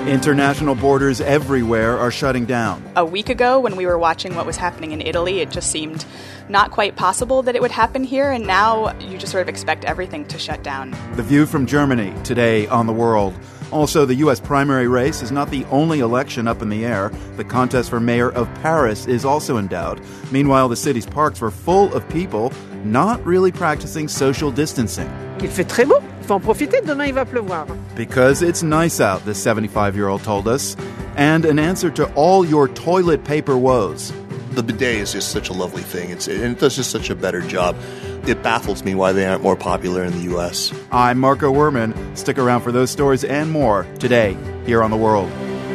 International borders everywhere are shutting down. A week ago, when we were watching what was happening in Italy, it just seemed not quite possible that it would happen here, and now you just sort of expect everything to shut down. The View from Germany, today on The World. Also, the U.S. primary race is not the only election up in the air. The contest for mayor of Paris is also in doubt. Meanwhile, the city's parks were full of people not really practicing social distancing. Il fait très beau. Il faut en profiter. Demain, il va pleuvoir. Because it's nice out, this 75-year-old told us. And an answer to all your toilet paper woes. The bidet is just such a lovely thing. And it does just such a better job. It baffles me why they aren't more popular in the U.S. I'm Marco Werman. Stick around for those stories and more today here on The World.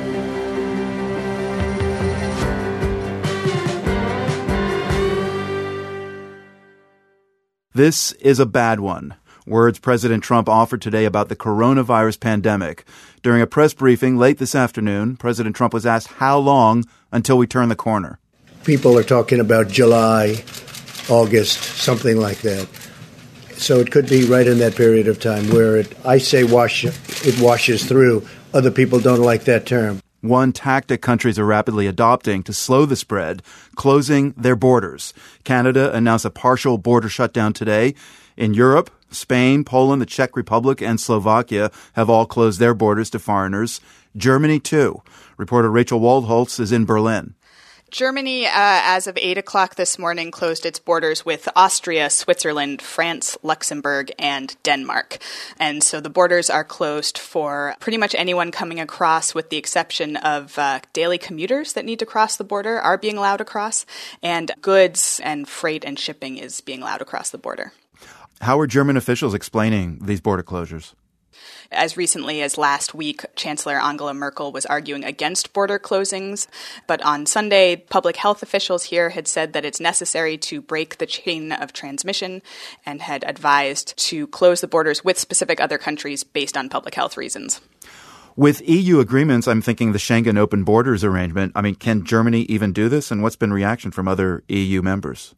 This is a bad one. Words President Trump offered today about the coronavirus pandemic. During a press briefing late this afternoon, President Trump was asked how long until we turn the corner. People are talking about July, August, something like that. So it could be right in that period of time where it washes through. Other people don't like that term. One tactic countries are rapidly adopting to slow the spread, closing their borders. Canada announced a partial border shutdown today. In Europe, Spain, Poland, the Czech Republic, and Slovakia have all closed their borders to foreigners. Germany, too. Reporter Rachel Waldholz is in Berlin. Germany, as of 8 o'clock this morning, closed its borders with Austria, Switzerland, France, Luxembourg, and Denmark. And so the borders are closed for pretty much anyone coming across, with the exception of daily commuters that need to cross the border are being allowed across, and goods and freight and shipping is being allowed across the border. How are German officials explaining these border closures? As recently as last week, Chancellor Angela Merkel was arguing against border closings. But on Sunday, public health officials here had said that it's necessary to break the chain of transmission and had advised to close the borders with specific other countries based on public health reasons. With EU agreements, I'm thinking the Schengen open borders arrangement. I mean, can Germany even do this? And what's been reaction from other EU members?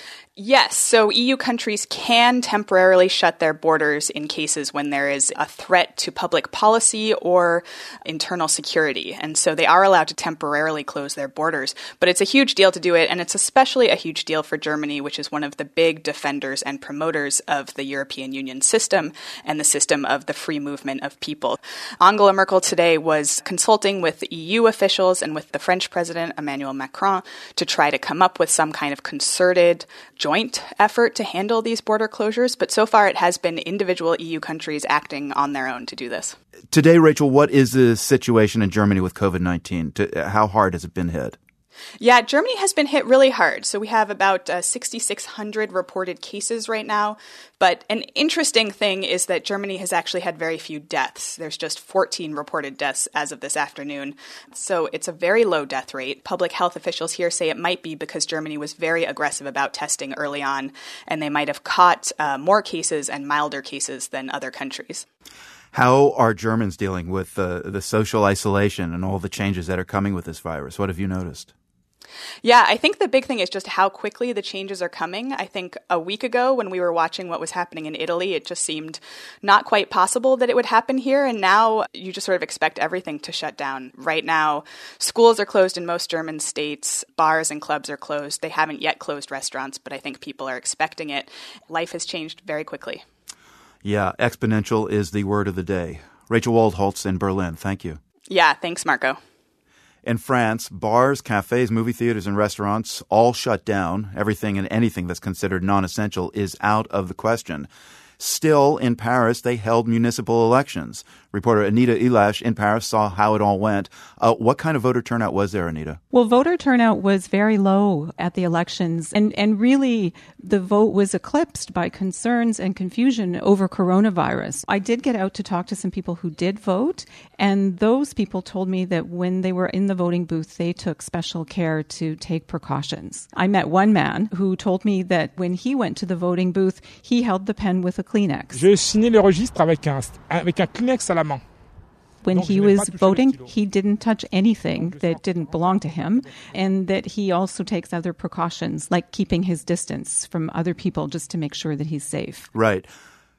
Yes, so EU countries can temporarily shut their borders in cases when there is a threat to public policy or internal security. And so they are allowed to temporarily close their borders. But it's a huge deal to do it, and it's especially a huge deal for Germany, which is one of the big defenders and promoters of the European Union system and the system of the free movement of people. Angela Merkel today was consulting with EU officials and with the French president, Emmanuel Macron, to try to come up with some kind of concerted joint effort to handle these border closures, but so far it has been individual EU countries acting on their own to do this. Today, Rachel, what is the situation in Germany with COVID-19? How hard has it been hit? Yeah, Germany has been hit really hard. So we have about 6,600 reported cases right now. But an interesting thing is that Germany has actually had very few deaths. There's just 14 reported deaths as of this afternoon. So it's a very low death rate. Public health officials here say it might be because Germany was very aggressive about testing early on, and they might have caught more cases and milder cases than other countries. How are Germans dealing with the social isolation and all the changes that are coming with this virus? What have you noticed? Yeah, I think the big thing is just how quickly the changes are coming. I think a week ago when we were watching what was happening in Italy, it just seemed not quite possible that it would happen here. And now you just sort of expect everything to shut down. Right now, schools are closed in most German states. Bars and clubs are closed. They haven't yet closed restaurants, but I think people are expecting it. Life has changed very quickly. Yeah, exponential is the word of the day. Rachel Waldholz in Berlin. Thank you. Yeah, thanks, Marco. In France, bars, cafes, movie theaters, and restaurants all shut down. Everything and anything that's considered non-essential is out of the question. Still, in Paris, they held municipal elections. Reporter Anita Ilash in Paris saw how it all went. What kind of voter turnout was there, Anita? Well, voter turnout was very low at the elections. And really, the vote was eclipsed by concerns and confusion over coronavirus. I did get out to talk to some people who did vote. And those people told me that when they were in the voting booth, they took special care to take precautions. I met one man who told me that when he went to the voting booth, he held the pen with a Kleenex. Je signais le registre avec un Kleenex à la main. When he was voting, he didn't touch anything that didn't belong to him, and that he also takes other precautions, like keeping his distance from other people just to make sure that he's safe. Right.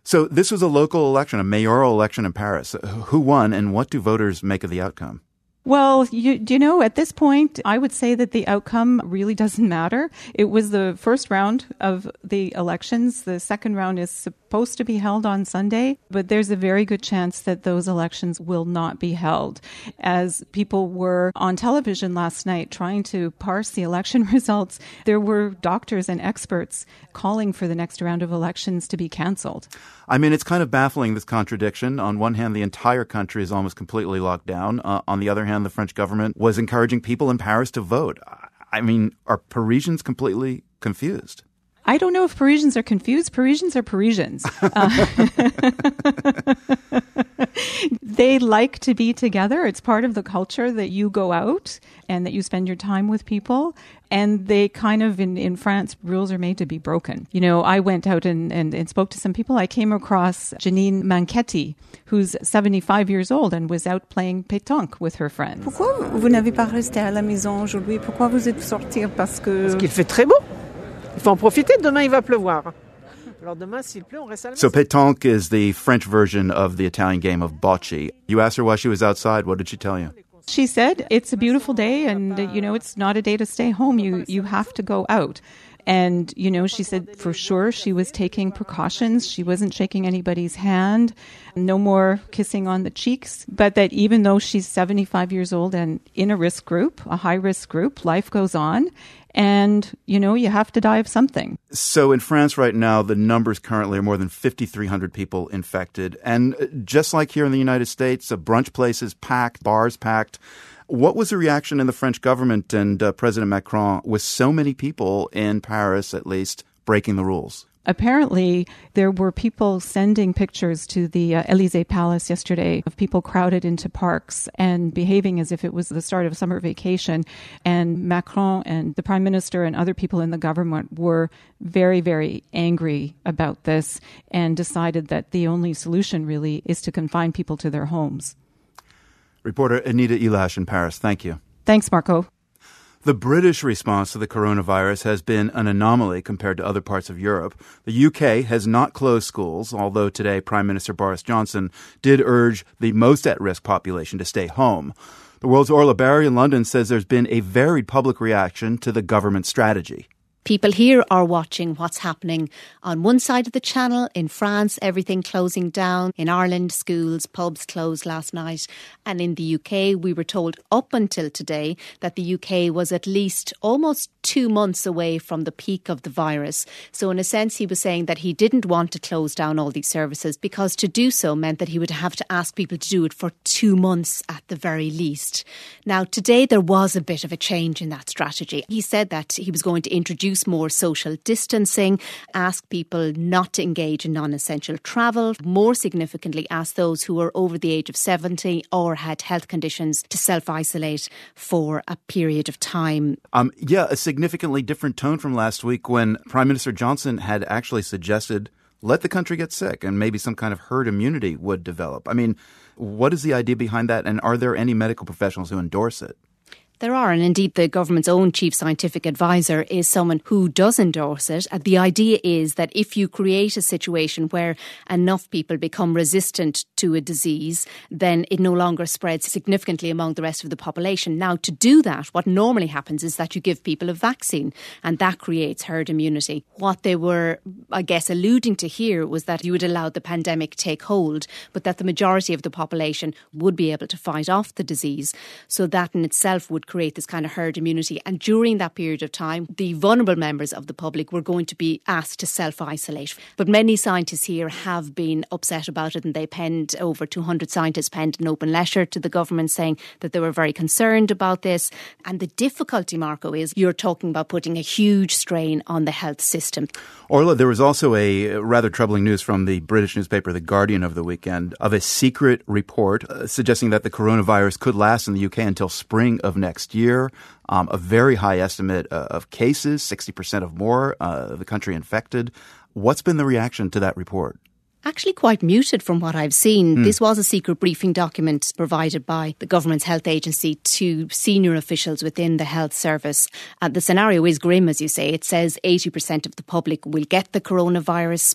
So this was a local election, a mayoral election in Paris. Who won, and what do voters make of the outcome? Well, at this point, I would say that the outcome really doesn't matter. It was the first round of the elections. The second round is supposed to be held on Sunday, but there's a very good chance that those elections will not be held. As people were on television last night trying to parse the election results, there were doctors and experts calling for the next round of elections to be canceled. I mean, it's kind of baffling, this contradiction. On one hand, the entire country is almost completely locked down. On the other hand, the French government was encouraging people in Paris to vote. I mean, are Parisians completely confused? I don't know if Parisians are confused. Parisians are Parisians. They like to be together. It's part of the culture that you go out and that you spend your time with people. And they kind of, in France, rules are made to be broken. I went out and spoke to some people. I came across Janine Manchetti, who's 75 years old and was out playing pétanque with her friends. Pourquoi vous n'avez pas resté à la maison aujourd'hui? Pourquoi vous êtes sortir? Parce qu'il fait très beau. Il faut en profiter. Demain, il va pleuvoir. So pétanque is the French version of the Italian game of bocce. You asked her why she was outside. What did she tell you? She said, it's a beautiful day and, it's not a day to stay home. You have to go out. And, she said for sure she was taking precautions. She wasn't shaking anybody's hand, no more kissing on the cheeks. But that even though she's 75 years old and in a risk group, a high-risk group, life goes on. And, you have to die of something. So in France right now, the numbers currently are more than 5,300 people infected. And just like here in the United States, brunch places packed, bars packed. What was the reaction in the French government and President Macron with so many people in Paris, at least, breaking the rules? Apparently, there were people sending pictures to the Élysée Palace yesterday of people crowded into parks and behaving as if it was the start of summer vacation. And Macron and the Prime Minister and other people in the government were very, very angry about this and decided that the only solution really is to confine people to their homes. Reporter Anita Elash in Paris. Thank you. Thanks, Marco. The British response to the coronavirus has been an anomaly compared to other parts of Europe. The UK has not closed schools, although today Prime Minister Boris Johnson did urge the most at-risk population to stay home. The World's Orla Barry in London says there's been a varied public reaction to the government strategy. People here are watching what's happening on one side of the channel. In France, everything closing down. In Ireland, schools, pubs closed last night. And in the UK, we were told up until today that the UK was at least almost 2 months away from the peak of the virus. So in a sense, he was saying that he didn't want to close down all these services because to do so meant that he would have to ask people to do it for 2 months at the very least. Now, today there was a bit of a change in that strategy. He said that he was going to introduce more social distancing, ask people not to engage in non-essential travel, more significantly ask those who are over the age of 70 or had health conditions to self-isolate for a period of time. A significantly different tone from last week when Prime Minister Johnson had actually suggested let the country get sick and maybe some kind of herd immunity would develop. I mean, what is the idea behind that, and are there any medical professionals who endorse it? There are, and indeed the government's own chief scientific advisor is someone who does endorse it. And the idea is that if you create a situation where enough people become resistant to a disease, then it no longer spreads significantly among the rest of the population. Now, to do that, what normally happens is that you give people a vaccine, and that creates herd immunity. What they were, I guess, alluding to here was that you would allow the pandemic take hold, but that the majority of the population would be able to fight off the disease. So that in itself would create this kind of herd immunity. And during that period of time, the vulnerable members of the public were going to be asked to self-isolate. But many scientists here have been upset about it, and they penned, over 200 scientists penned an open letter to the government saying that they were very concerned about this. And the difficulty, Marco, is you're talking about putting a huge strain on the health system. Orla, there was also a rather troubling news from the British newspaper The Guardian over the weekend of a secret report suggesting that the coronavirus could last in the UK until spring of next year. A very high estimate of cases, 60% of more, the country infected. What's been the reaction to that report? actually quite muted from what I've seen. This was a secret briefing document provided by the government's health agency to senior officials within the health service. The scenario is grim, as you say. It says 80% of the public will get the coronavirus,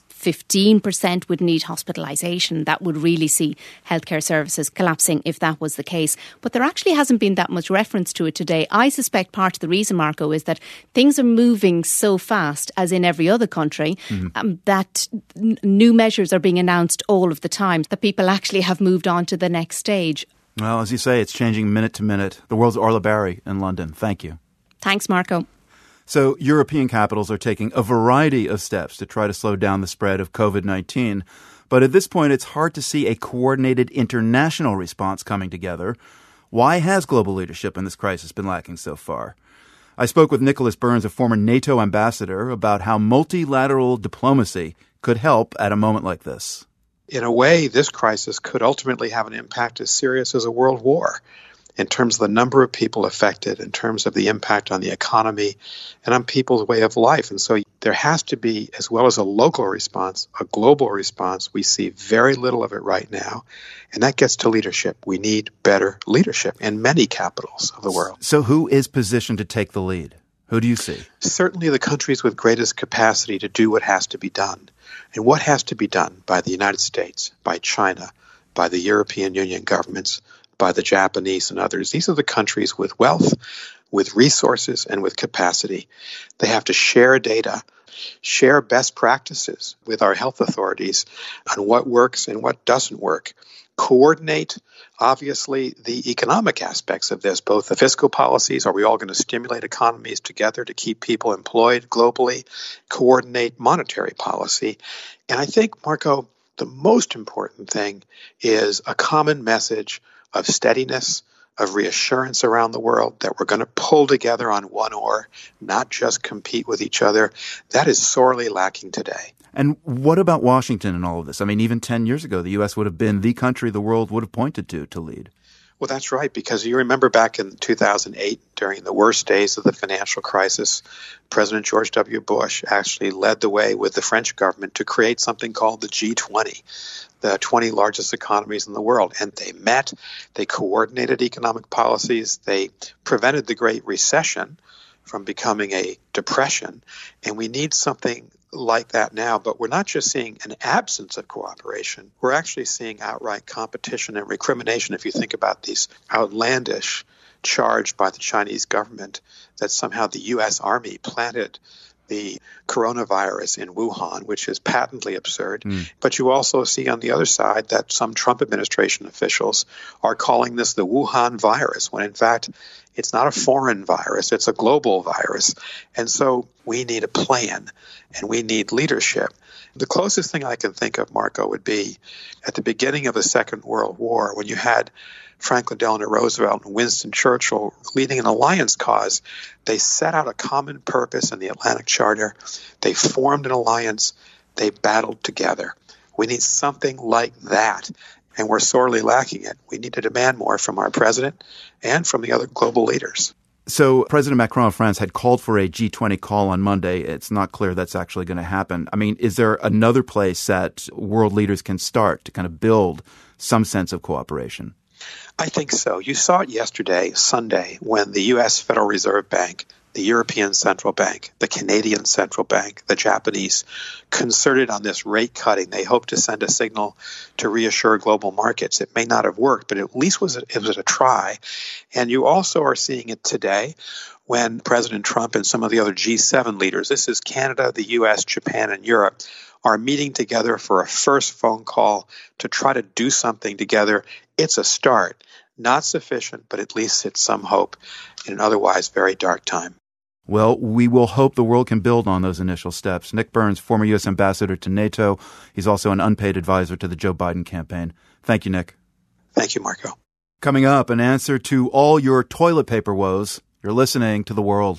15% would need hospitalisation. That would really see healthcare services collapsing if that was the case. But there actually hasn't been that much reference to it today. I suspect part of the reason, Marco, is that things are moving so fast, as in every other country, that new measures are being announced all of the time, that people actually have moved on to the next stage. Well, as you say, it's changing minute to minute. The world's Orla Barry in London. Thank you. Thanks, Marco. So European capitals are taking a variety of steps to try to slow down the spread of COVID-19. But at this point, it's hard to see a coordinated international response coming together. Why has global leadership in this crisis been lacking so far? I spoke with Nicholas Burns, a former NATO ambassador, about how multilateral diplomacy could help at a moment like this. In a way, this crisis could ultimately have an impact as serious as a world war in terms of the number of people affected, in terms of the impact on the economy and on people's way of life. And so there has to be, as well as a local response, a global response. We see very little of it right now. And that gets to leadership. We need better leadership in many capitals of the world. So who is positioned to take the lead? Who do you see? Certainly the countries with greatest capacity to do what has to be done. And what has to be done by the United States, by China, by the European Union governments, by the Japanese and others. These are the countries with wealth, with resources, and with capacity. They have to share data, share best practices with our health authorities on what works and what doesn't work. Coordinate, obviously, the economic aspects of this, both the fiscal policies. Are we all going to stimulate economies together to keep people employed globally? Coordinate monetary policy. And I think, Marco, the most important thing is a common message of steadiness, of reassurance around the world that we're going to pull together on one oar, not just compete with each other. That is sorely lacking today. And what about Washington in all of this? I mean, even 10 years ago, the U.S. would have been the country the world would have pointed to lead. Well, that's right, because you remember back in 2008, during the worst days of the financial crisis, President George W. Bush actually led the way with the French government to create something called the G20, the 20 largest economies in the world. And they met, they coordinated economic policies, they prevented the Great Recession from becoming a depression. And we need something like that now, but we're not just seeing an absence of cooperation. We're actually seeing outright competition and recrimination. If you think about these outlandish charge by the Chinese government that somehow the U.S. Army planted the coronavirus in Wuhan, which is patently absurd. But you also see on the other side that some Trump administration officials are calling this the Wuhan virus, when in fact it's not a foreign virus, it's a global virus. And so we need a plan and we need leadership. The closest thing I can think of, Marco, would be at the beginning of the Second World War, when you had Franklin Delano Roosevelt and Winston Churchill leading an alliance cause. They set out a common purpose in the Atlantic Charter. They formed an alliance. They battled together. We need something like that, and we're sorely lacking it. We need to demand more from our president and from the other global leaders. So President Macron of France had called for a G20 call on Monday. It's not clear that's actually going to happen. I mean, is there another place that world leaders can start to kind of build some sense of cooperation? I think so. You saw it yesterday, Sunday, when the U.S. Federal Reserve Bank, the European Central Bank, the Canadian Central Bank, the Japanese concerted on this rate cutting. They hoped to send a signal to reassure global markets. It may not have worked, but at least it was a try. And you also are seeing it today when President Trump and some of the other G7 leaders, this is Canada, the U.S., Japan, and Europe, are meeting together for a first phone call to try to do something together. It's a start. Not sufficient, but at least it's some hope in an otherwise very dark time. Well, we will hope the world can build on those initial steps. Nick Burns, former U.S. ambassador to NATO. He's also an unpaid advisor to the Joe Biden campaign. Thank you, Nick. Thank you, Marco. Coming up, an answer to all your toilet paper woes. You're listening to The World.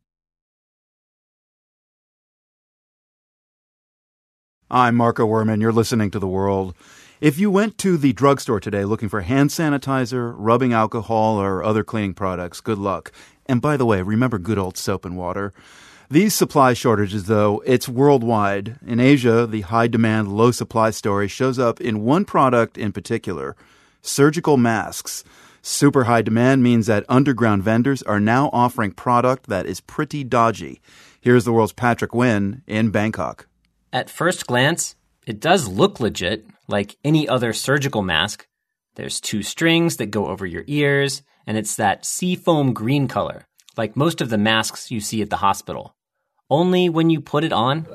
I'm Marco Werman. You're listening to The World. If you went to the drugstore today looking for hand sanitizer, rubbing alcohol, or other cleaning products, good luck. And by the way, remember good old soap and water. These supply shortages, though, it's worldwide. In Asia, the high demand, low supply story shows up in one product in particular, surgical masks. Super high demand means that underground vendors are now offering product that is pretty dodgy. Here's the world's Patrick Nguyen in Bangkok. At first glance, it does look legit, like any other surgical mask. There's 2 strings that go over your ears, and it's that seafoam green color, like most of the masks you see at the hospital. Only when you put it on,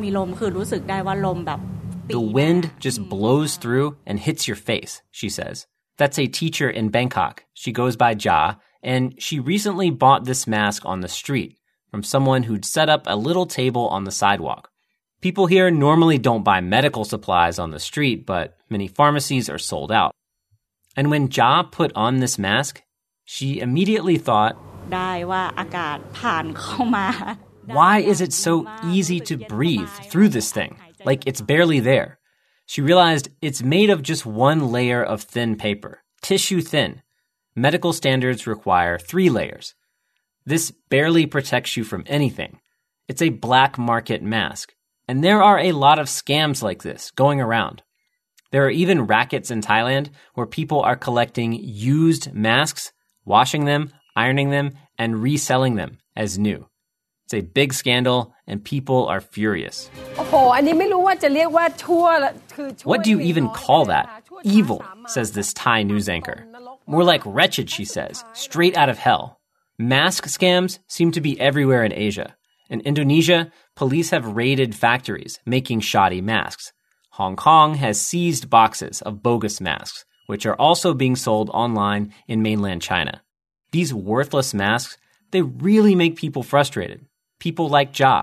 the wind just blows through and hits your face, she says. That's a teacher in Bangkok. She goes by Ja, and she recently bought this mask on the street from someone who'd set up a little table on the sidewalk. People here normally don't buy medical supplies on the street, but many pharmacies are sold out. And when Ja put on this mask, she immediately thought, why is it so easy to breathe through this thing? Like it's barely there. She realized it's made of just one layer of thin paper, tissue thin. Medical standards require 3 layers. This barely protects you from anything. It's a black market mask. And there are a lot of scams like this going around. There are even rackets in Thailand where people are collecting used masks, washing them, ironing them, and reselling them as new. It's a big scandal, and people are furious. What do you even call that? Evil, says this Thai news anchor. More like wretched, she says, straight out of hell. Mask scams seem to be everywhere in Asia. In Indonesia, police have raided factories making shoddy masks. Hong Kong has seized boxes of bogus masks, which are also being sold online in mainland China. These worthless masks, they really make people frustrated. People like Ja.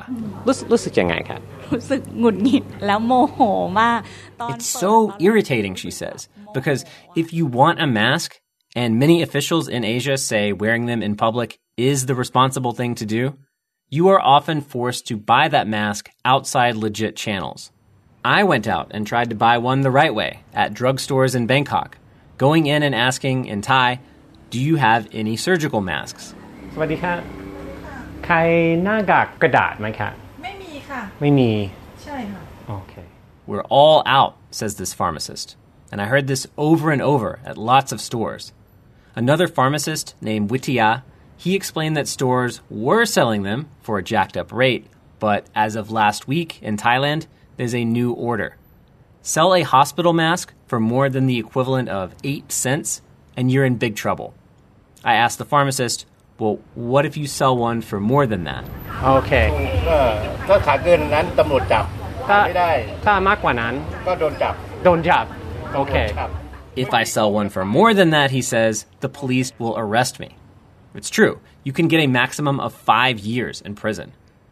It's so irritating, she says, because if you want a mask, and many officials in Asia say wearing them in public is the responsible thing to do, you are often forced to buy that mask outside legit channels. I went out and tried to buy one the right way at drugstores in Bangkok, going in and asking in Thai, do you have any surgical masks? สวัสดีค่ะใครหน้ากากกระดาษไหมคะไม่มีค่ะไม่มีใช่ค่ะ Okay. We're all out, says this pharmacist. And I heard this over and over at lots of stores. Another pharmacist named Wittiya, he explained that stores were selling them for a jacked up rate, but as of last week in Thailand, there's a new order. Sell a hospital mask for more than the equivalent of 8 cents, and you're in big trouble. I asked the pharmacist, well, what if you sell one for more than that? Okay. ถ้าขายเกินนั้นตำรวจจับไม่ได้ถ้ามากกว่านั้นก็โดนจับ Okay. If I sell one for more than that, he says, the police will arrest me. It's true. You can get a maximum of 5 years in prison.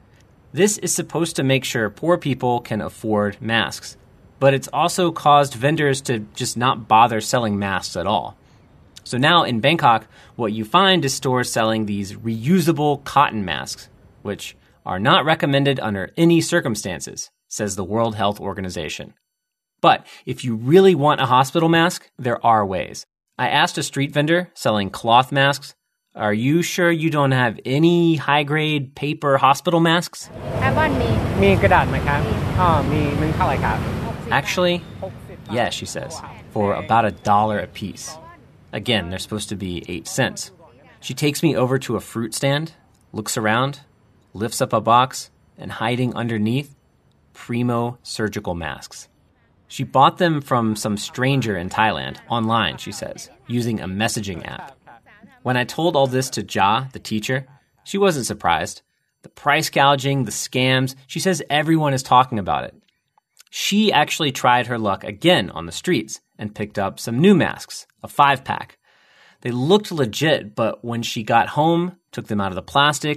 This is supposed to make sure poor people can afford masks, but it's also caused vendors to just not bother selling masks at all. So now in Bangkok, what you find is stores selling these reusable cotton masks, which are not recommended under any circumstances, says the World Health Organization. But if you really want a hospital mask, there are ways. I asked a street vendor selling cloth masks, are you sure you don't have any high-grade paper hospital masks? มีกระดาษไหมครับมีมันเท่าไหร่ครับ Actually, yes, she says, for about $1 a piece. Again, they're supposed to be 8 cents. She takes me over to a fruit stand, looks around, lifts up a box, and hiding underneath, primo surgical masks. She bought them from some stranger in Thailand, online, she says, using a messaging app. When I told all this to Ja, the teacher, she wasn't surprised. The price gouging, the scams, she says everyone is talking about it. She actually tried her luck again on the streets and picked up some new masks, a 5-pack. They looked legit, but when she got home, took them out of the plastic,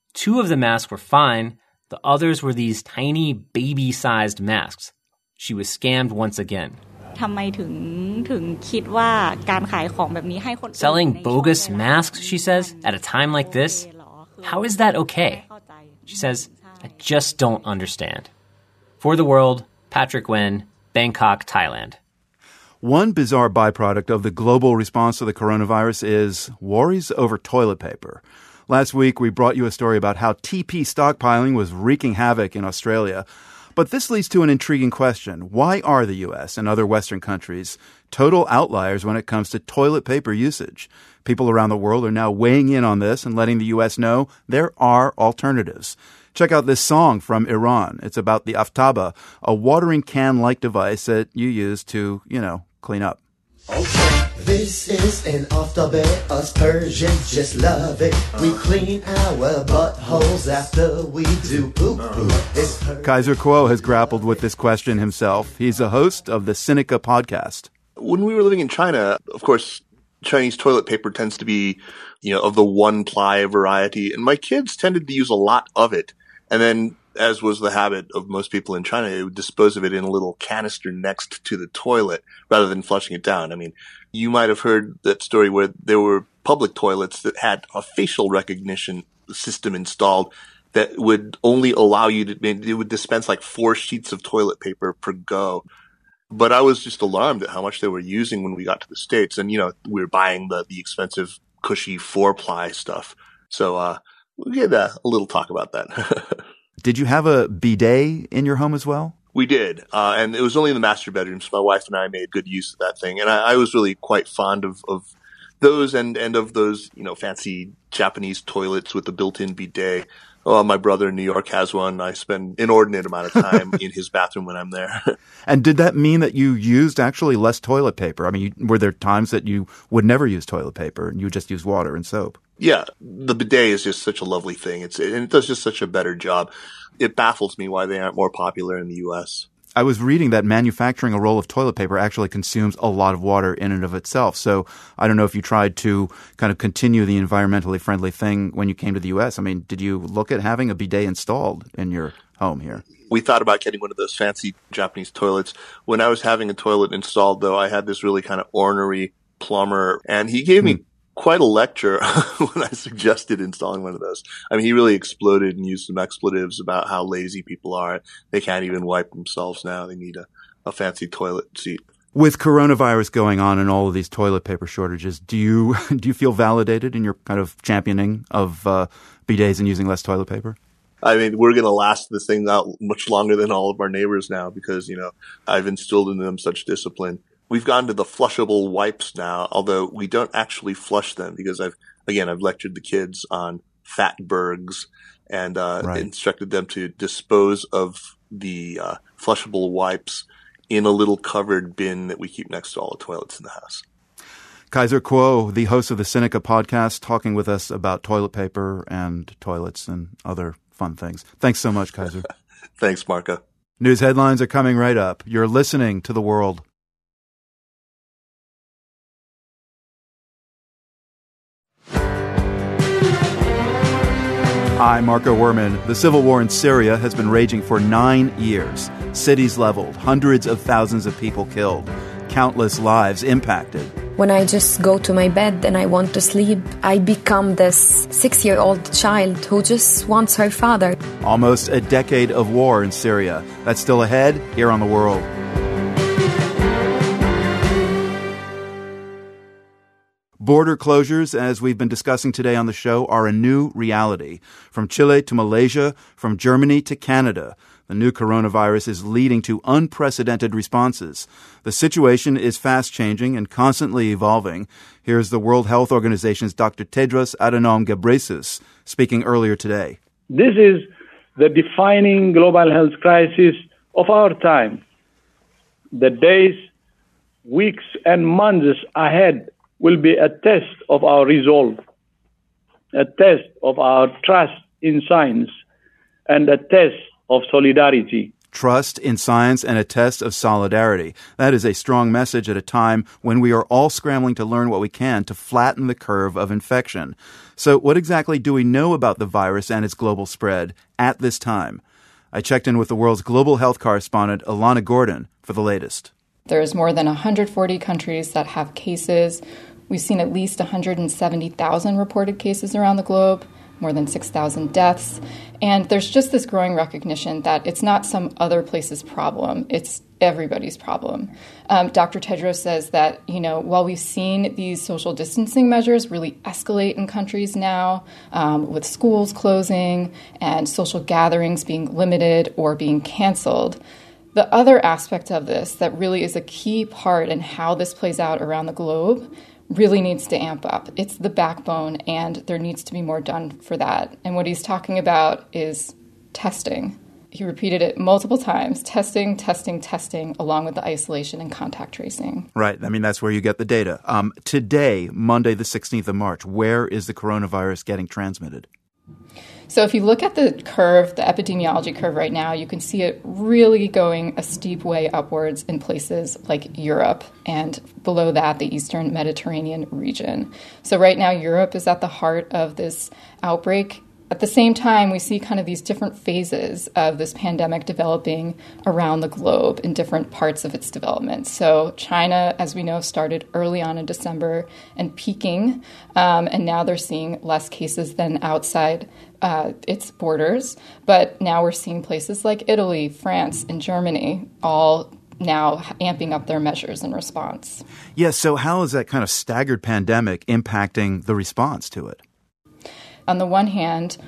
2 of the masks were fine. The others were these tiny baby-sized masks. She was scammed once again. Selling bogus masks, she says, at a time like this? How is that okay? She says, I just don't understand. For the World, Patrick Nguyen, Bangkok, Thailand. One bizarre byproduct of the global response to the coronavirus is worries over toilet paper. Last week, we brought you a story about how TP stockpiling was wreaking havoc in Australia. But this leads to an intriguing question. Why are the U.S. and other Western countries total outliers when it comes to toilet paper usage? People around the world are now weighing in on this and letting the U.S. know there are alternatives. Check out this song from Iran. It's about the aftaba, a watering can-like device that you use to, clean up. Okay, this is an aftaba, us Persians just love it. We clean our buttholes after we do poo-poo. Kaiser Kuo has grappled with this question himself. He's a host of the Sinica podcast. When we were living in China, of course, Chinese toilet paper tends to be, of the one-ply variety, and my kids tended to use a lot of it. And then, as was the habit of most people in China, they would dispose of it in a little canister next to the toilet rather than flushing it down. I mean, you might have heard that story where there were public toilets that had a facial recognition system installed that would only allow you to, it would dispense like 4 sheets of toilet paper per go. But I was just alarmed at how much they were using when we got to the States. And, we were buying the expensive, cushy 4-ply stuff. So, we had a little talk about that. Did you have a bidet in your home as well? We did. And it was only in the master bedrooms. My wife and I made good use of that thing. And I was really quite fond of those and of those, fancy Japanese toilets with the built-in bidet. Oh, my brother in New York has one. I spend inordinate amount of time in his bathroom when I'm there. And did that mean that you used actually less toilet paper? I mean, were there times that you would never use toilet paper and you would just use water and soap? Yeah, the bidet is just such a lovely thing. It does just such a better job. It baffles me why they aren't more popular in the U.S. I was reading that manufacturing a roll of toilet paper actually consumes a lot of water in and of itself. So I don't know if you tried to kind of continue the environmentally friendly thing when you came to the U.S. I mean, did you look at having a bidet installed in your home here? We thought about getting one of those fancy Japanese toilets. When I was having a toilet installed, though, I had this really kind of ornery plumber, and he gave me quite a lecture when I suggested installing one of those. I mean, he really exploded and used some expletives about how lazy people are. They can't even wipe themselves now. They need a fancy toilet seat. With coronavirus going on and all of these toilet paper shortages, do you feel validated in your kind of championing of bidets and using less toilet paper? I mean, we're going to last this thing out much longer than all of our neighbors now because, I've instilled in them such discipline. We've gone to the flushable wipes now, although we don't actually flush them because I've lectured the kids on fatbergs and instructed them to dispose of the flushable wipes in a little covered bin that we keep next to all the toilets in the house. Kaiser Kuo, the host of the Sinica podcast, talking with us about toilet paper and toilets and other fun things. Thanks so much, Kaiser. Thanks, Marco. News headlines are coming right up. You're listening to The World. I'm Marco Werman. The civil war in Syria has been raging for 9 years. Cities leveled, hundreds of thousands of people killed, countless lives impacted. When I just go to my bed and I want to sleep, I become this 6-year-old child who just wants her father. Almost a decade of war in Syria. That's still ahead here on The World. Border closures, as we've been discussing today on the show, are a new reality. From Chile to Malaysia, from Germany to Canada, the new coronavirus is leading to unprecedented responses. The situation is fast-changing and constantly evolving. Here's the World Health Organization's Dr. Tedros Adhanom Ghebreyesus speaking earlier today. This is the defining global health crisis of our time. The days, weeks, and months ahead will be a test of our resolve, a test of our trust in science, and a test of solidarity. Trust in science and a test of solidarity. That is a strong message at a time when we are all scrambling to learn what we can to flatten the curve of infection. So what exactly do we know about the virus and its global spread at this time? I checked in with the world's global health correspondent, Ilana Gordon, for the latest. There's more than 140 countries that have cases. We've seen at least 170,000 reported cases around the globe. more than 6,000 deaths. And there's just this growing recognition that it's not some other place's problem, it's everybody's problem. Dr. Tedros says that, while we've seen these social distancing measures really escalate in countries now, with schools closing and social gatherings being limited or being canceled, the other aspect of this that really is a key part in how this plays out around the globe really needs to amp up. It's the backbone, and there needs to be more done for that. And what he's talking about is testing. He repeated it multiple times, testing, along with the isolation and contact tracing. Right. I mean, that's where you get the data. Today, Monday, the 16th of March, where is the coronavirus getting transmitted? So if you look at the curve, the epidemiology curve right now, you can see it really going a steep way upwards in places like Europe, and below that, the Eastern Mediterranean region. So right now, Europe is at the heart of this outbreak. At the same time, we see kind of these different phases of this pandemic developing around the globe in different parts of its development. So China, as we know, started early on in December and peaking, and now they're seeing less cases than outside its borders. But now we're seeing places like Italy, France, and Germany all now amping up their measures in response. Yeah, so how is that kind of staggered pandemic impacting the response to it? On the one hand,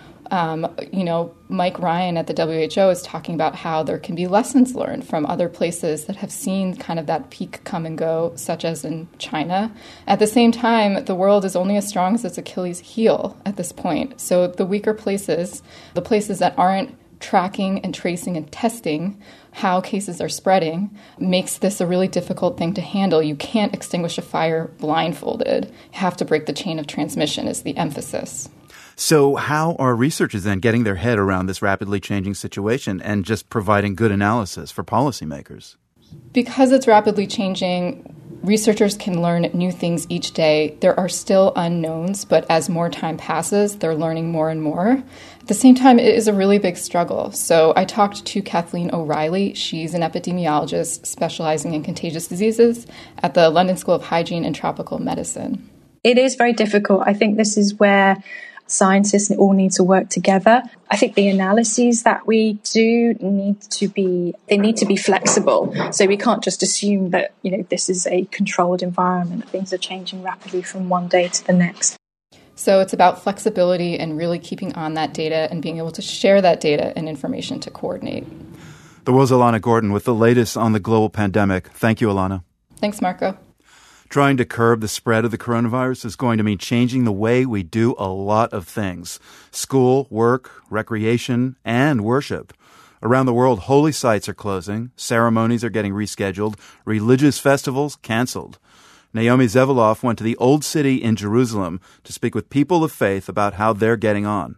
Mike Ryan at the WHO is talking about how there can be lessons learned from other places that have seen kind of that peak come and go, such as in China. At the same time, the world is only as strong as its Achilles heel at this point. So the weaker places, the places that aren't tracking and tracing and testing how cases are spreading, makes this a really difficult thing to handle. You can't extinguish a fire blindfolded. You have to break the chain of transmission is the emphasis. So how are researchers then getting their head around this rapidly changing situation and just providing good analysis for policymakers? Because it's rapidly changing, researchers can learn new things each day. There are still unknowns, but as more time passes, they're learning more and more. At the same time, it is a really big struggle. So I talked to Kathleen O'Reilly. She's an epidemiologist specializing in contagious diseases at the London School of Hygiene and Tropical Medicine. It is very difficult. I think this is where scientists all need to work together. I think the analyses that we do need to be flexible. So we can't just assume that, this is a controlled environment. Things are changing rapidly from one day to the next. So it's about flexibility and really keeping on that data and being able to share that data and information to coordinate. There was Alana Gordon with the latest on the global pandemic. Thank you, Alana. Thanks, Marco. Trying to curb the spread of the coronavirus is going to mean changing the way we do a lot of things. School, work, recreation, and worship. Around the world, holy sites are closing, ceremonies are getting rescheduled, religious festivals canceled. Naomi Zeveloff went to the Old City in Jerusalem to speak with people of faith about how they're getting on.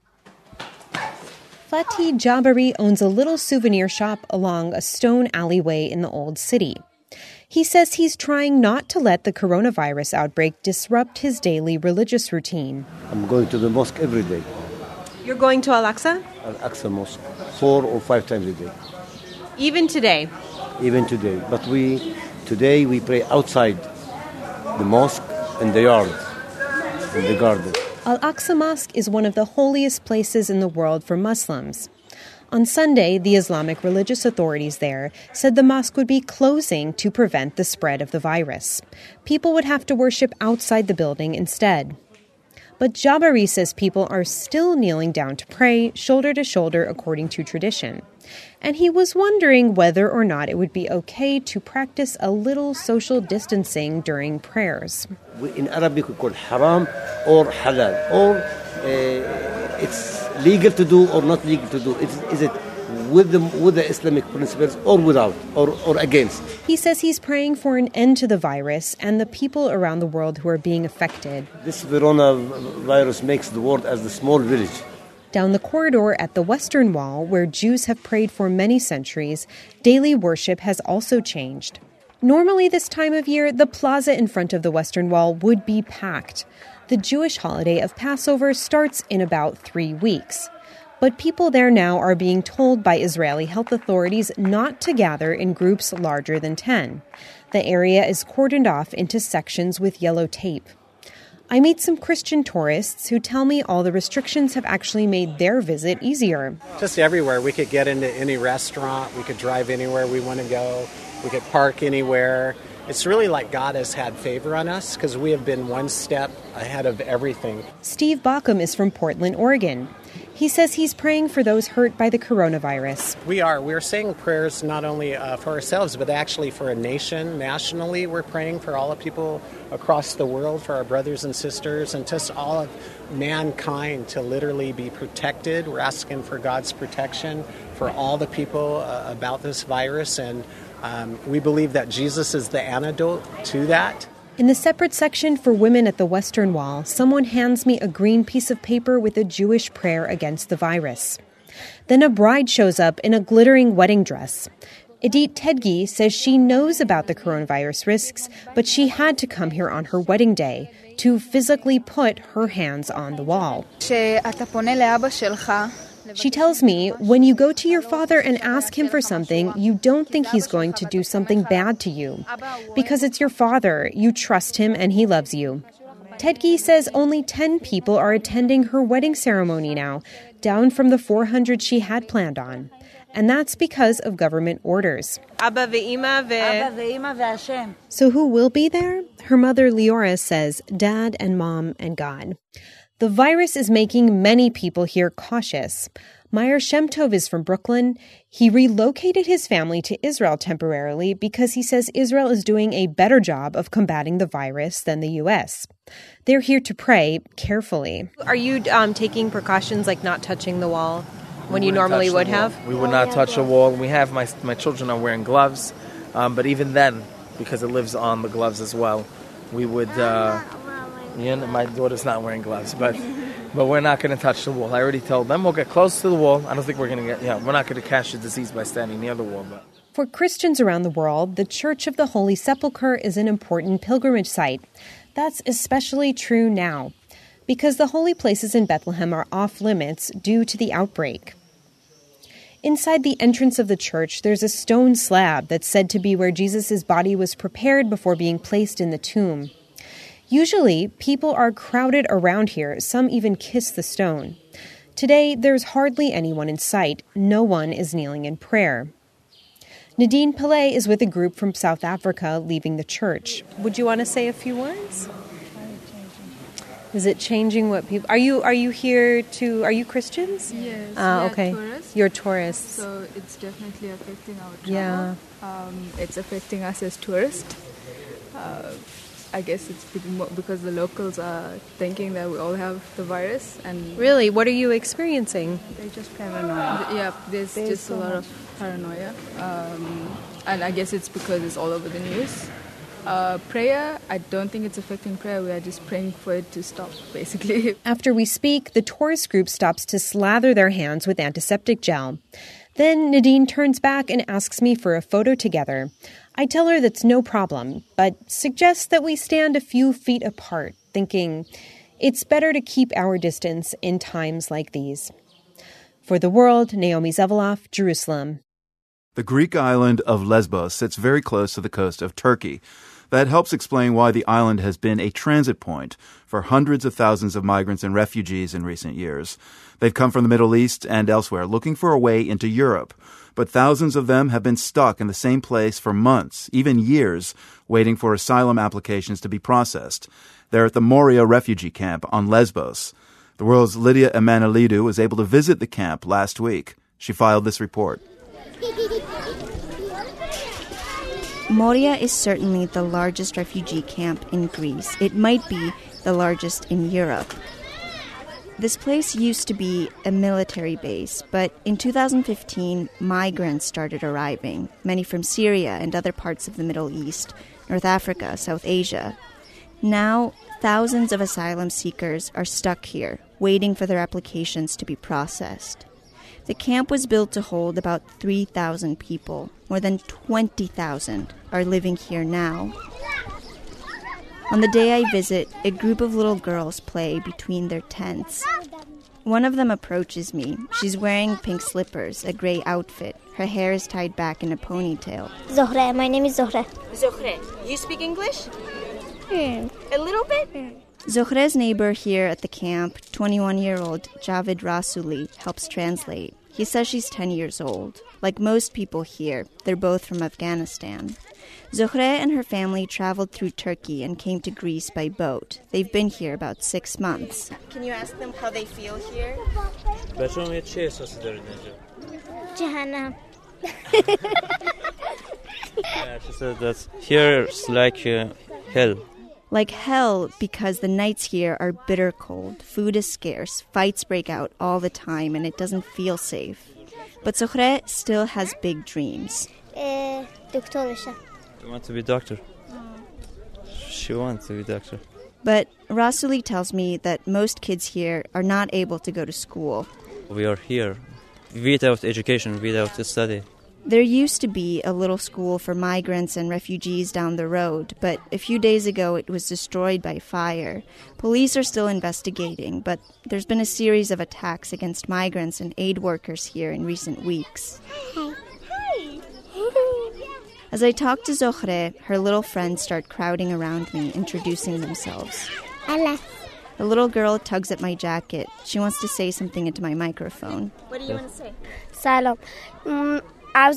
Fatih Jabari owns a little souvenir shop along a stone alleyway in the Old City. He says he's trying not to let the coronavirus outbreak disrupt his daily religious routine. I'm going to the mosque every day. You're going to Al-Aqsa? Al-Aqsa Mosque, 4 or 5 times a day. Even today? Even today. But today we pray outside the mosque, in the yard, in the garden. Al-Aqsa Mosque is one of the holiest places in the world for Muslims. On Sunday, the Islamic religious authorities there said the mosque would be closing to prevent the spread of the virus. People would have to worship outside the building instead. But Jabari says people are still kneeling down to pray, shoulder to shoulder, according to tradition. And he was wondering whether or not it would be okay to practice a little social distancing during prayers. In Arabic, we call haram or halal, or it's legal to do or not legal to do. Is it with the Islamic principles or without or against? He says he's praying for an end to the virus and the people around the world who are being affected. This coronavirus makes the world as the small village. Down the corridor at the Western Wall, where Jews have prayed for many centuries, daily worship has also changed. Normally this time of year, the plaza in front of the Western Wall would be packed. The Jewish holiday of Passover starts in about 3 weeks. But people there now are being told by Israeli health authorities not to gather in groups larger than 10. The area is cordoned off into sections with yellow tape. I meet some Christian tourists who tell me all the restrictions have actually made their visit easier. Just everywhere. We could get into any restaurant. We could drive anywhere we want to go. We could park anywhere. It's really like God has had favor on us because we have been one step ahead of everything. Steve Baucom is from Portland, Oregon. He says he's praying for those hurt by the coronavirus. We're saying prayers not only for ourselves, but actually for a nation. Nationally, we're praying for all the people across the world, for our brothers and sisters, and just all of mankind to literally be protected. We're asking for God's protection for all the people about this virus, and we believe that Jesus is the antidote to that. In the separate section for women at the Western Wall, someone hands me a green piece of paper with a Jewish prayer against the virus. Then a bride shows up in a glittering wedding dress. Edith Tedgi says she knows about the coronavirus risks, but she had to come here on her wedding day to physically put her hands on the wall. She tells me, when you go to your father and ask him for something, you don't think he's going to do something bad to you. Because it's your father, you trust him and he loves you. Tedgi says only 10 people are attending her wedding ceremony now, down from the 400 she had planned on. And that's because of government orders. So who will be there? Her mother, Leora, says Dad and Mom and God. The virus is making many people here cautious. Meyer Shemtov is from Brooklyn. He relocated his family to Israel temporarily because he says Israel is doing a better job of combating the virus than the U.S. They're here to pray carefully. Are you taking precautions like not touching the wall when you normally would have? We would not touch the wall. We have my children are wearing gloves, but even then, because it lives on the gloves as well, we would... my daughter's not wearing gloves, but we're not going to touch the wall. I already told them we'll get close to the wall. I don't think we're going to we're not going to catch the disease by standing near the wall. But. For Christians around the world, the Church of the Holy Sepulchre is an important pilgrimage site. That's especially true now, because the holy places in Bethlehem are off limits due to the outbreak. Inside the entrance of the church, there's a stone slab that's said to be where Jesus' body was prepared before being placed in the tomb. Usually, people are crowded around here, some even kiss the stone. Today, there's hardly anyone in sight. No one is kneeling in prayer. Nadine Pillay is with a group from South Africa leaving the church. Would you want to say a few words? Is it changing what people... Are you here to... Are you Christians? Yes, okay. Tourists. You're tourists. So it's definitely affecting our travel. Yeah. It's affecting us as tourists. I guess it's because the locals are thinking that we all have the virus. And really? What are you experiencing? They're just paranoid. Yeah, there's just a lot of paranoia. And I guess it's because it's all over the news. Prayer, I don't think it's affecting prayer. We are just praying for it to stop, basically. After we speak, the tourist group stops to slather their hands with antiseptic gel. Then Nadine turns back and asks me for a photo together. I tell her that's no problem, but suggest that we stand a few feet apart, thinking it's better to keep our distance in times like these. For The World, Naomi Zeveloff, Jerusalem. The Greek island of Lesbos sits very close to the coast of Turkey. That helps explain why the island has been a transit point for hundreds of thousands of migrants and refugees in recent years. They've come from the Middle East and elsewhere looking for a way into Europe. But thousands of them have been stuck in the same place for months, even years, waiting for asylum applications to be processed. They're at the Moria refugee camp on Lesbos. The World's Lydia Emanuelidou was able to visit the camp last week. She filed this report. Moria is certainly the largest refugee camp in Greece. It might be the largest in Europe. This place used to be a military base, but in 2015, migrants started arriving, many from Syria and other parts of the Middle East, North Africa, South Asia. Now, thousands of asylum seekers are stuck here, waiting for their applications to be processed. The camp was built to hold about 3,000 people. More than 20,000 are living here now. On the day I visit, a group of little girls play between their tents. One of them approaches me. She's wearing pink slippers, a gray outfit. Her hair is tied back in a ponytail. Zohre, my name is Zohre. Zohre, you speak English? A little bit? Zohre's neighbor here at the camp, 21-year-old Javid Rasuli, helps translate. He says she's 10 years old. Like most people here, they're both from Afghanistan. Zohre and her family traveled through Turkey and came to Greece by boat. They've been here about 6 months. Can you ask them how they feel here? Jahannam. Yeah, she said that here it's like hell. Like hell because the nights here are bitter cold, food is scarce, fights break out all the time, and it doesn't feel safe. But Zohre still has big dreams. She wants to be doctor. She wants to be doctor. But Rasuli tells me that most kids here are not able to go to school. We are here without education, without study. There used to be a little school for migrants and refugees down the road, but a few days ago it was destroyed by fire. Police are still investigating, but there's been a series of attacks against migrants and aid workers here in recent weeks. As I talk to Zohre, her little friends start crowding around me, introducing themselves. A little girl tugs at my jacket. She wants to say something into my microphone. What do you want to say? Salam. Her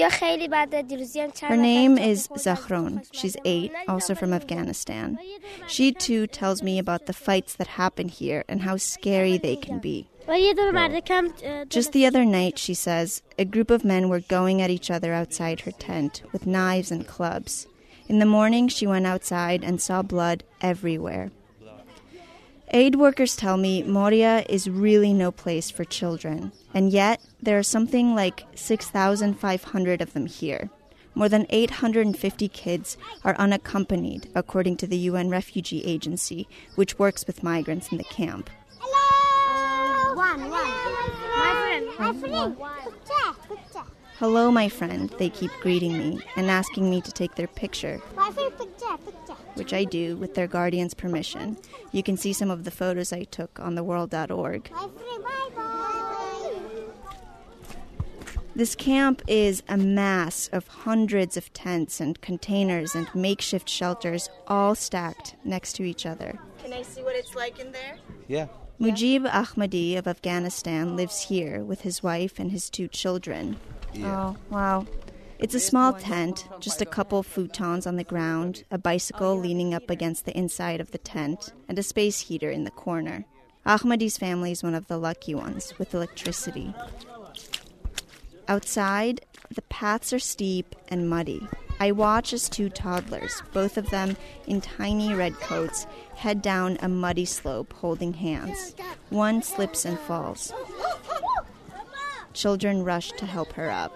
name is Zahron. She's 8, also from Afghanistan. She too tells me about the fights that happen here and how scary they can be. Just the other night, she says, a group of men were going at each other outside her tent with knives and clubs. In the morning, she went outside and saw blood everywhere. Aid workers tell me Moria is really no place for children, and yet there are something like 6,500 of them here. More than 850 kids are unaccompanied, according to the UN Refugee Agency, which works with migrants in the camp. Hello, my friend, they keep greeting me and asking me to take their picture, which I do with their guardian's permission. You can see some of the photos I took on theworld.org. This camp is a mass of hundreds of tents and containers and makeshift shelters all stacked next to each other. Can I see what it's like in there? Yeah. Mujib Ahmadi of Afghanistan lives here with his wife and his 2 children. Yeah. Oh, wow. It's a small tent, just a couple futons on the ground, a bicycle leaning up against the inside of the tent, and a space heater in the corner. Ahmadi's family is one of the lucky ones, with electricity. Outside, the paths are steep and muddy. I watch as 2 toddlers, both of them in tiny red coats, head down a muddy slope holding hands. One slips and falls. Children rush to help her up.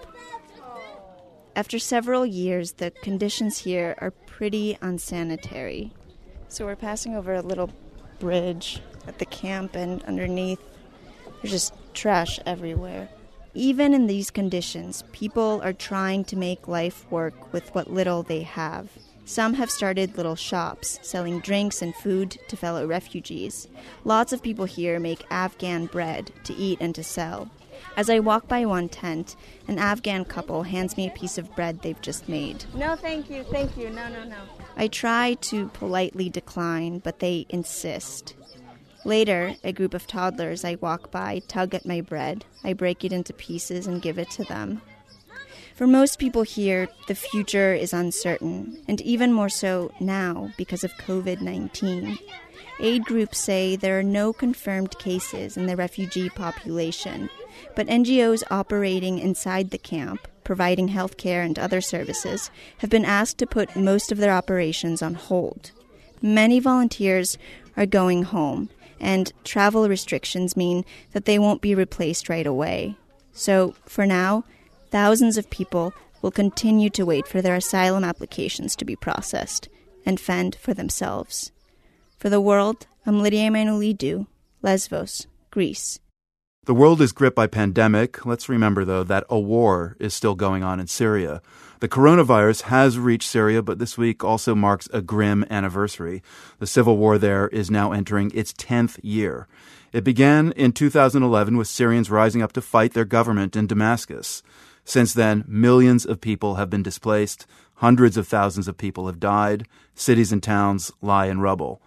After several years, the conditions here are pretty unsanitary. So we're passing over a little bridge at the camp, and underneath, there's just trash everywhere. Even in these conditions, people are trying to make life work with what little they have. Some have started little shops, selling drinks and food to fellow refugees. Lots of people here make Afghan bread to eat and to sell. As I walk by one tent, an Afghan couple hands me a piece of bread they've just made. No, thank you. No. I try to politely decline, but they insist. Later, a group of toddlers I walk by tug at my bread. I break it into pieces and give it to them. For most people here, the future is uncertain, and even more so now because of COVID-19. Aid groups say there are no confirmed cases in the refugee population, but NGOs operating inside the camp, providing healthcare and other services, have been asked to put most of their operations on hold. Many volunteers are going home, and travel restrictions mean that they won't be replaced right away. So, for now, thousands of people will continue to wait for their asylum applications to be processed and fend for themselves. For The World, I'm Lydia Emanuelidou, Lesvos, Greece. The world is gripped by pandemic. Let's remember, though, that a war is still going on in Syria. The coronavirus has reached Syria, but this week also marks a grim anniversary. The civil war there is now entering its 10th year. It began in 2011 with Syrians rising up to fight their government in Damascus. Since then, millions of people have been displaced. Hundreds of thousands of people have died. Cities and towns lie in rubble.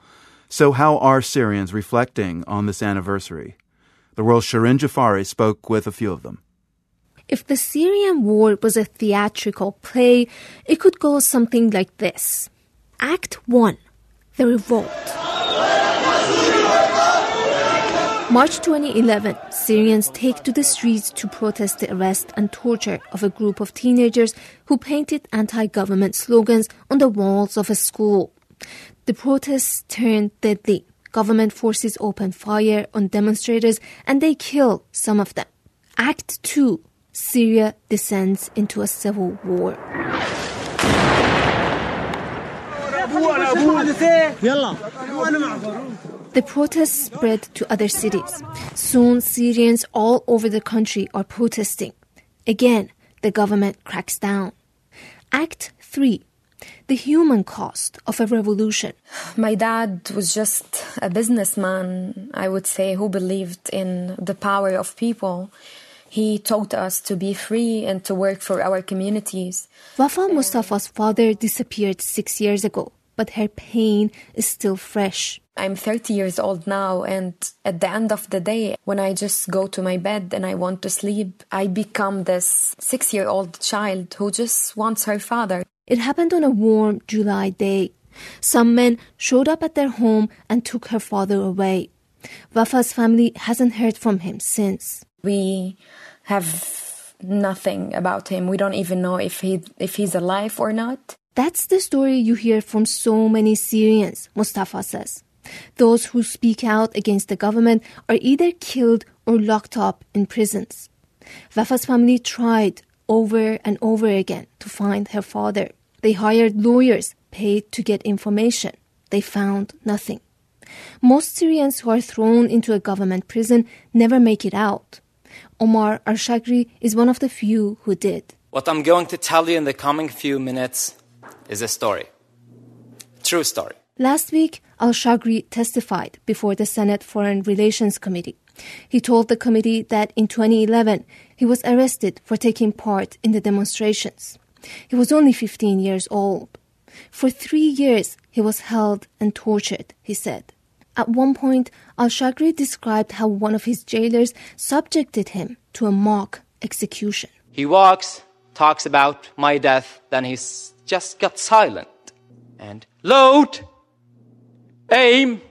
So how are Syrians reflecting on this anniversary? The World's Shirin Jafari spoke with a few of them. If the Syrian war was a theatrical play, it could go something like this. Act 1, The Revolt. March 2011, Syrians take to the streets to protest the arrest and torture of a group of teenagers who painted anti-government slogans on the walls of a school. The protests turned deadly. Government forces open fire on demonstrators and they kill some of them. Act 2, Syria descends into a civil war. The protests spread to other cities. Soon, Syrians all over the country are protesting. Again, the government cracks down. Act 3. The human cost of a revolution. My dad was just a businessman, I would say, who believed in the power of people. He taught us to be free and to work for our communities. Wafa Mustafa's father disappeared 6 years ago, but her pain is still fresh. I'm 30 years old now, and at the end of the day, when I just go to my bed and I want to sleep, I become this 6-year-old child who just wants her father. It happened on a warm July day. Some men showed up at their home and took her father away. Wafa's family hasn't heard from him since. We have nothing about him. We don't even know if he's alive or not. That's the story you hear from so many Syrians, Mustafa says. Those who speak out against the government are either killed or locked up in prisons. Wafa's family tried over and over again to find her father. They hired lawyers, paid to get information. They found nothing. Most Syrians who are thrown into a government prison never make it out. Omar Al-Shagri is one of the few who did. What I'm going to tell you in the coming few minutes is a story. True story. Last week, Al-Shagri testified before the Senate Foreign Relations Committee. He told the committee that in 2011, he was arrested for taking part in the demonstrations. He was only 15 years old. For 3 years, he was held and tortured, he said. At one point, Al-Shagri described how one of his jailers subjected him to a mock execution. He walks, talks about my death, then he's just got silent. And load! Aim!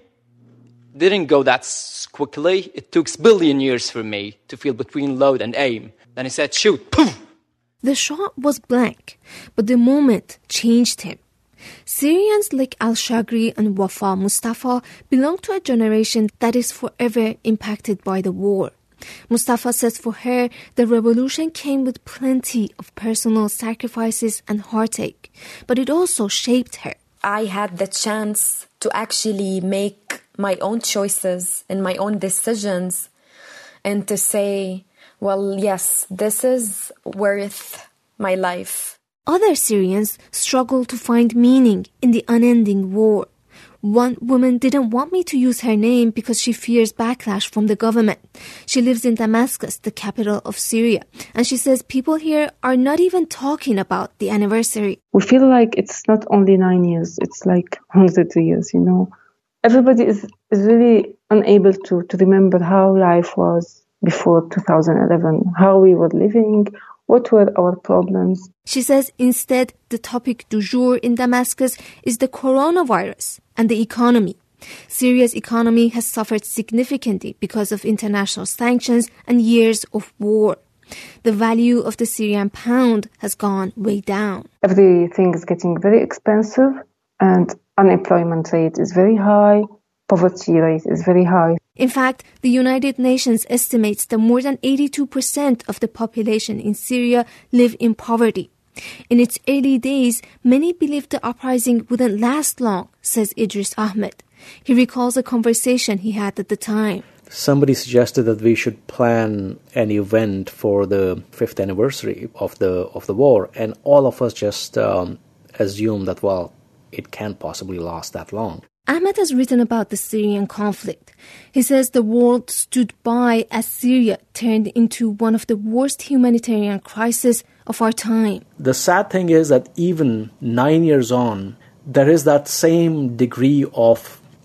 Didn't go that quickly. It took a billion years for me to feel between load and aim. Then he said, shoot, poof! The shot was blank, but the moment changed him. Syrians like Al-Shagri and Wafa Mustafa belong to a generation that is forever impacted by the war. Mustafa says for her, the revolution came with plenty of personal sacrifices and heartache, but it also shaped her. I had the chance to actually make my own choices and my own decisions and to say, well, yes, this is worth my life. Other Syrians struggle to find meaning in the unending war. One woman didn't want me to use her name because she fears backlash from the government. She lives in Damascus, the capital of Syria, and she says people here are not even talking about the anniversary. We feel like it's not only 9 years, it's like 100 years, you know. Everybody is really unable to remember how life was before 2011, how we were living, what were our problems. She says instead the topic du jour in Damascus is the coronavirus and the economy. Syria's economy has suffered significantly because of international sanctions and years of war. The value of the Syrian pound has gone way down. Everything is getting very expensive and unemployment rate is very high, poverty rate is very high. In fact, the United Nations estimates that more than 82% of the population in Syria live in poverty. In its early days, many believed the uprising wouldn't last long, says Idris Ahmed. He recalls a conversation he had at the time. Somebody suggested that we should plan an event for the 5th anniversary of the war, and all of us just assumed that, well, it can't possibly last that long. Ahmed has written about the Syrian conflict. He says the world stood by as Syria turned into one of the worst humanitarian crises of our time. The sad thing is that even 9 years on, there is that same degree of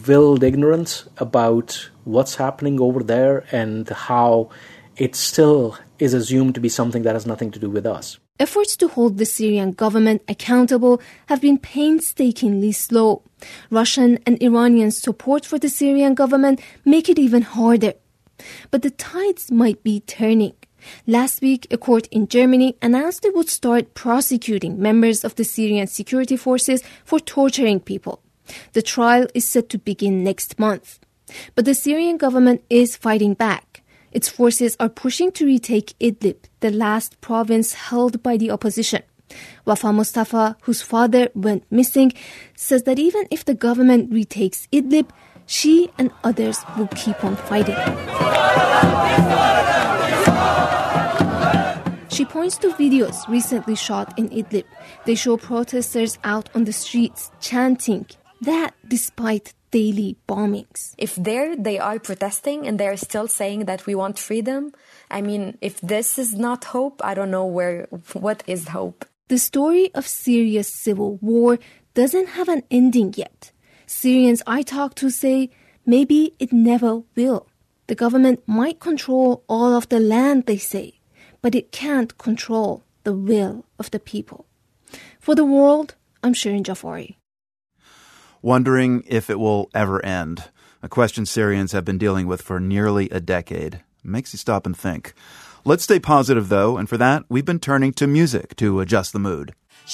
willed ignorance about what's happening over there and how it still is assumed to be something that has nothing to do with us. Efforts to hold the Syrian government accountable have been painstakingly slow. Russian and Iranian support for the Syrian government make it even harder. But the tides might be turning. Last week, a court in Germany announced it would start prosecuting members of the Syrian security forces for torturing people. The trial is set to begin next month. But the Syrian government is fighting back. Its forces are pushing to retake Idlib, the last province held by the opposition. Wafa Mustafa, whose father went missing, says that even if the government retakes Idlib, she and others will keep on fighting. She points to videos recently shot in Idlib. They show protesters out on the streets chanting that despite daily bombings. If they are protesting and they're still saying that we want freedom, I mean, if this is not hope, I don't know what is hope. The story of Syria's civil war doesn't have an ending yet. Syrians I talk to say maybe it never will. The government might control all of the land, they say, but it can't control the will of the people. For The World, I'm Shirin Jafari. Wondering if it will ever end, a question Syrians have been dealing with for nearly a decade. Makes you stop and think. Let's stay positive, though, and for that, we've been turning to music to adjust the mood.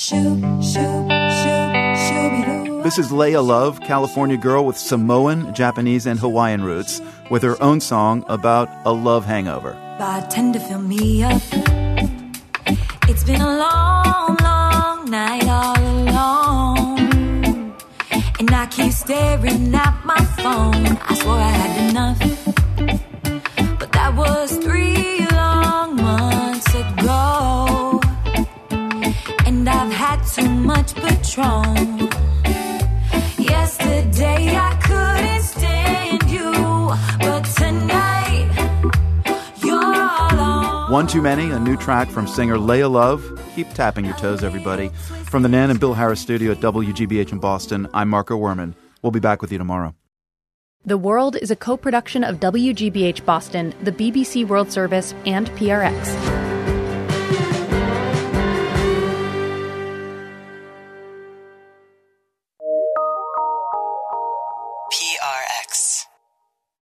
This is Leia Love, California girl with Samoan, Japanese, and Hawaiian roots, with her own song about a love hangover. Bartender, fill me up. It's been a long, long night all alone, and I keep staring at my phone. I swore I had enough, but that was 3 long months ago, and I've had too much Patron. Yesterday I couldn't stand you, but tonight you're all on. One Too Many, a new track from singer Leia Love. Keep tapping your toes, everybody. From the Nan and Bill Harris studio at WGBH in Boston, I'm Marco Werman. We'll be back with you tomorrow. The World is a co-production of WGBH Boston, the BBC World Service, and PRX. PRX.